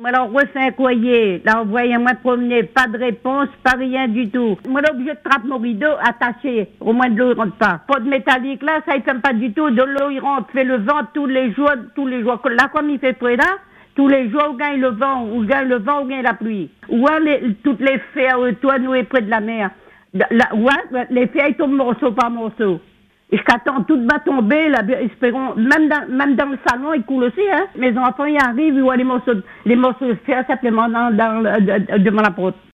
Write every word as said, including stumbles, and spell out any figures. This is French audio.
Alors, refais un courrier, là, envoyez-moi promener, pas de réponse, pas rien du tout. Moi, l'objet de trappe mon rideau, attaché, au moins de l'eau, il rentre pas. Pas de métallique, là, ça, il fait pas du tout, de l'eau, il rentre, fait le vent tous les jours, tous les jours. Là, comme il fait près là, tous les jours, on gagne le vent, on gagne le vent, on gagne la pluie. Ou les, toutes les fers, toi, nous, près de la mer. La, ouais, les fers, ils tombent morceau par morceau. Et j'attends tout va tomber, là, espérons, même dans, même dans le salon, il coule aussi, hein. Mes enfants, ils arrivent, ils voient les morceaux, les morceaux de fer simplement dans, dans, devant la porte.